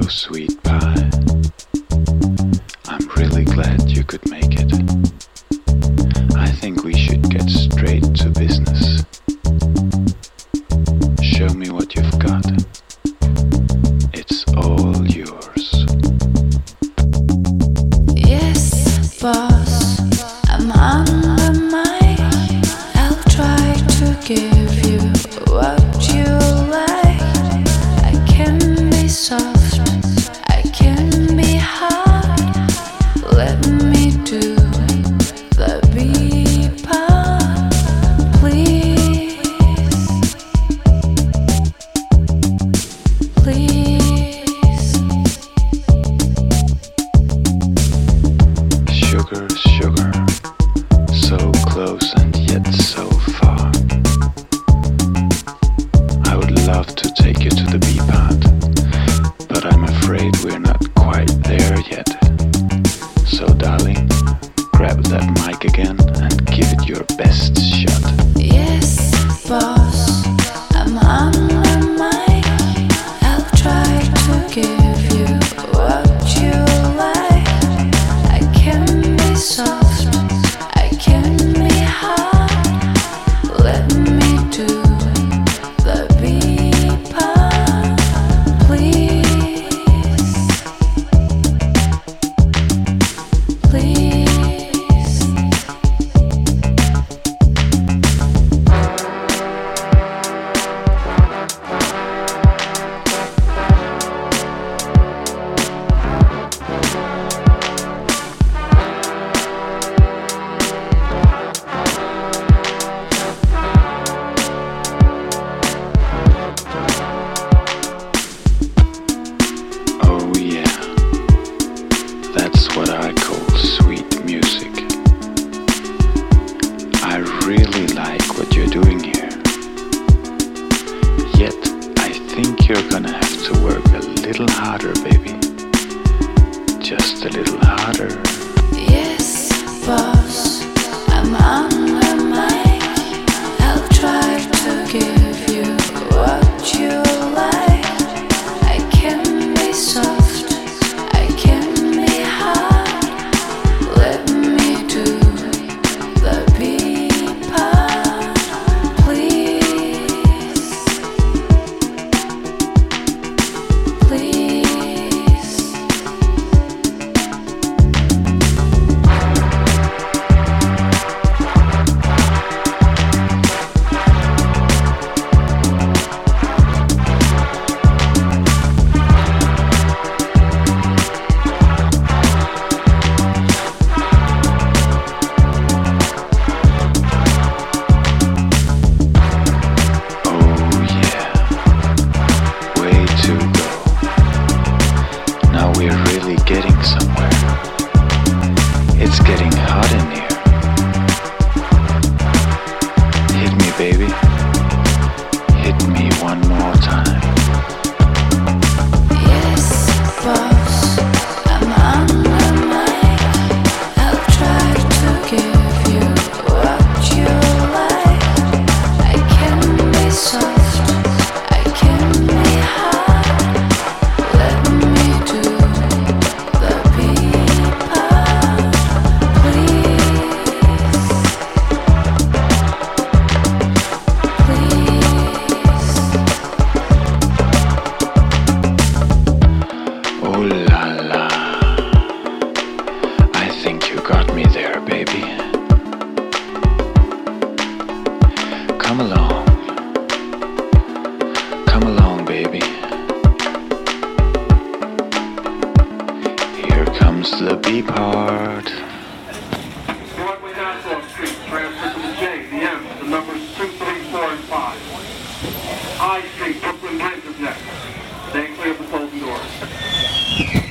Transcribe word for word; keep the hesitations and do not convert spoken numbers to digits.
sweet pie. I'm really glad you could make it. I think we should get straight to business. Show me what you've got. It's all yours. Yes, boss, I'm on the mic. I'll try to give you what you like. I can be soft, I can be hard. Let me do the beat part, please, please. Sugar, sugar, so close and yet so far. I would love to take you to the B part, but I'm afraid we're not quite there yet. So darling, grab that mic again and give it your best shot. Yes, boss, I'm on the mic. I'll try to give you what you like. I can be soft, I can be hard. Let me do the beat part, please, please. Oh yeah, that's what I call sweet music. I really like what you're doing here. Yet, I think you're gonna have to work a little harder, baby. Just a little harder. Yes, boss, I'm on the mic. I'll try to give you what you like. I can be soft, I can be hard. Let me do the beat part, please, please. Oh yeah, way to go. Now we're really getting somewhere. It's getting hot in here. Hit me, baby. Hit me one more time. Yes, boss, I'm on the mic. I'll try to give you what you like. I can be soft, I can be hard. Let me do the beat part, please, please. Oh la la. I think you got me there, baby. Come along. Come along, baby. Here comes the B part. Broadway Nassau Street, transfer to the J, the M, the numbers two, three, four, and five. I Street, Brooklyn Bridge is next. Stay clear of the folding doors.